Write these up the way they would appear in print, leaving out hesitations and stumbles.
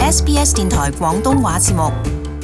SBS 電台廣東話節目。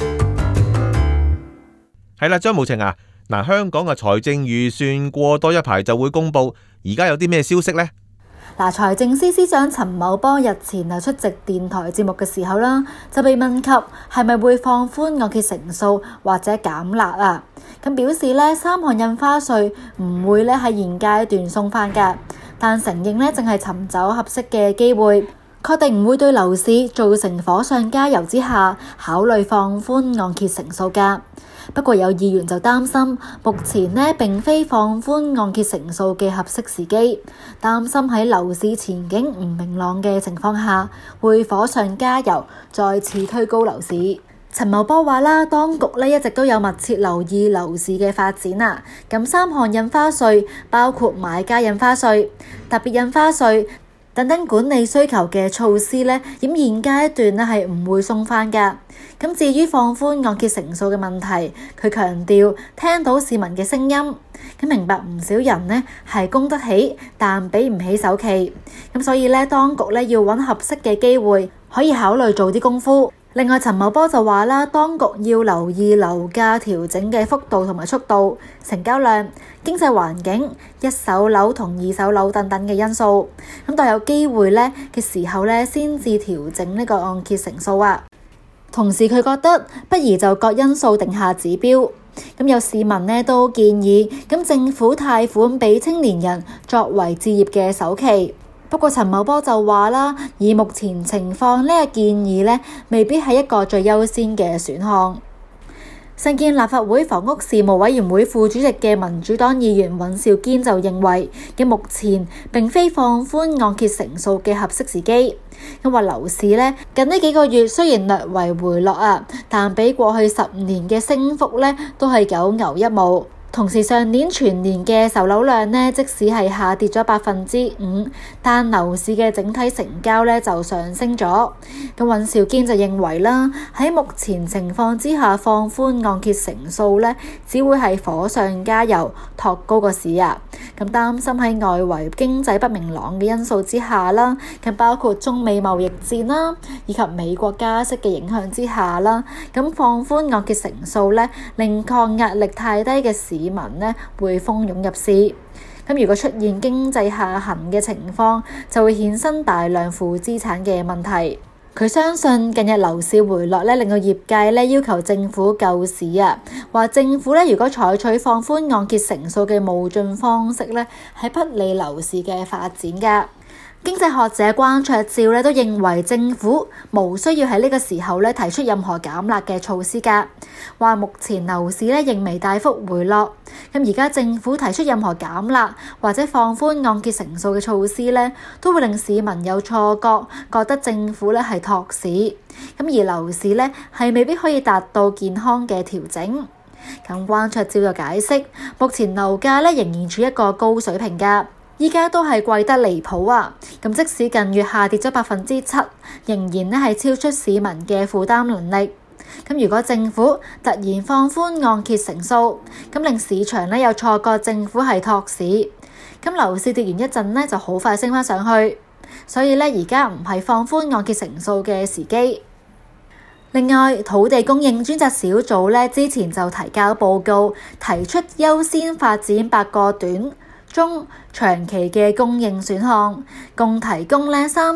係啦，張慕晴啊，香港嘅財政預算過多一排就會公布，而家有啲咩消息呢？ 財政司司長陳茂波日前出席電台節目嘅時候啦，就被問及係咪會放寬按揭成數或者減辣啊？咁表示3項印花稅唔會喺現階段送翻㗎，但承認正係尋找合適嘅機會，確定唔會對樓市造成火上加油之下考慮放寬按揭成數㗎。不過有議員就擔心，目前並非放寬按揭成數嘅合適時機，擔心喺樓市前景唔明朗嘅情況下，會火上加油，再次推高樓市。陳茂波話啦，當局一直都有密切留意樓市嘅發展啊。咁3項印花稅包括買家印花稅、特別印花稅等等管理需求嘅措施咁現階段係唔會鬆返㗎。咁至於放寬按揭成數嘅問題，佢強調聽到市民嘅聲音，咁明白唔少人係供得起，但俾唔起首期，咁所以當局要揾合適嘅機會，可以考慮做啲功夫。另外，陳茂波就話啦，當局要留意樓價調整嘅幅度同埋速度、成交量、經濟環境、一手樓同二手樓等等嘅因素，咁待有機會嘅時候先至調整呢個按揭成數啊。同時佢覺得不如就各因素定下指標，咁有市民都建議政府貸款俾青年人作為置業嘅首期。不過陳茂波就話啦，以目前情況呢個建議未必係一個最優先嘅選項。身兼立法會房屋事務委員會副主席嘅民主黨議員尹兆堅就認為，目前並非放寬按揭成數嘅合適時機。咁話樓市近呢幾個月雖然略為回落啊，但比過去10年嘅升幅都係九牛一毛。同時上年全年嘅售樓量即使係下跌咗5%，但樓市嘅整體成交就上升咗。咁尹兆堅就認為啦，喺目前情況之下放寬按揭成數只會係火上加油，托高個市啊。咁擔心喺外圍經濟不明朗嘅因素之下啦，咁包括中美貿易戰啦，以及美國加息嘅影響之下啦，咁放寬按揭成數令抗壓力太低嘅市民會蜂擁入市。咁如果出現經濟下行嘅情況，就會衍生大量負資產嘅問題。佢相信近日樓市回落令到業界要求政府救市啊，話政府如果採取放寬按揭成數嘅冒進方式係不利樓市嘅發展㗎。經濟學者關焯照都認為政府無需要喺呢個時候提出任何減辣嘅措施㗎，話目前樓市仍未大幅回落，咁而家政府提出任何減辣或者放寬按揭成數嘅措施都會令市民有錯覺，覺得政府係托市，咁而樓市係未必可以達到健康嘅調整。咁關焯照就解釋，目前樓價仍然處一個高水平㗎。依家都係貴得離譜啊！咁即使近月下跌咗7%，仍然係超出市民嘅負擔能力。咁如果政府突然放寬按揭成數，咁令市場有錯覺政府係托市，咁樓市跌完一陣就好快升返上去。所以而家唔係放寬按揭成數嘅時機。另外，土地供應專責小組之前就提交報告，提出優先發展8個短、中、長期嘅供應選項，共提供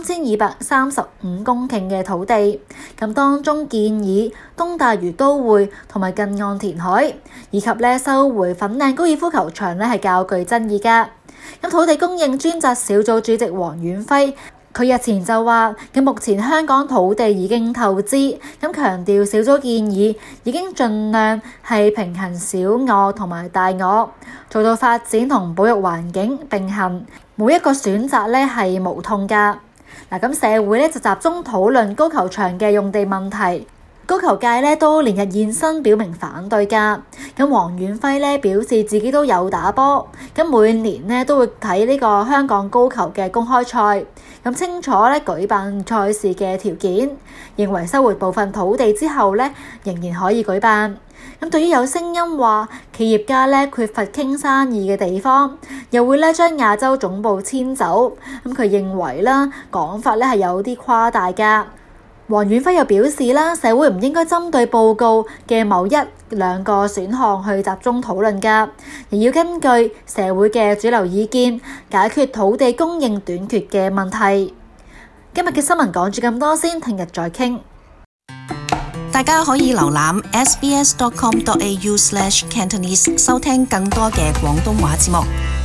3235公頃嘅土地。咁當中建議東大嶼都會同埋近岸填海，以及收回粉嶺高爾夫球場係較具爭議㗎。咁土地供應專責小組主席黃遠輝，佢日前就話，目前香港土地已經透支，咁強調小組建議已經盡量係平衡小我同埋大我，做到發展同保育環境並行，每一個選擇係無痛㗎。咁社會就集中討論高球場嘅用地問題。高球界都連日現身表明反對㗎。咁黃遠輝表示自己都有打波，咁每年都會睇呢個香港高球嘅公開賽，咁清楚舉辦賽事嘅條件，認為收回部分土地之後仍然可以舉辦。咁對於有聲音話企業家缺乏傾生意嘅地方，又會將亞洲總部遷走，咁佢認為講法係有啲誇大㗎。 黃遠輝又表示啦，社會唔應該針對報告嘅某一兩個選項去集中討論㗎，而要根據社會嘅主流意見解決土地供應短缺嘅問題。今日嘅新聞講住咁多先，聽日再傾。 大家可以瀏覽 sbs.com.au/cantonese 收聽更多嘅廣東話節目。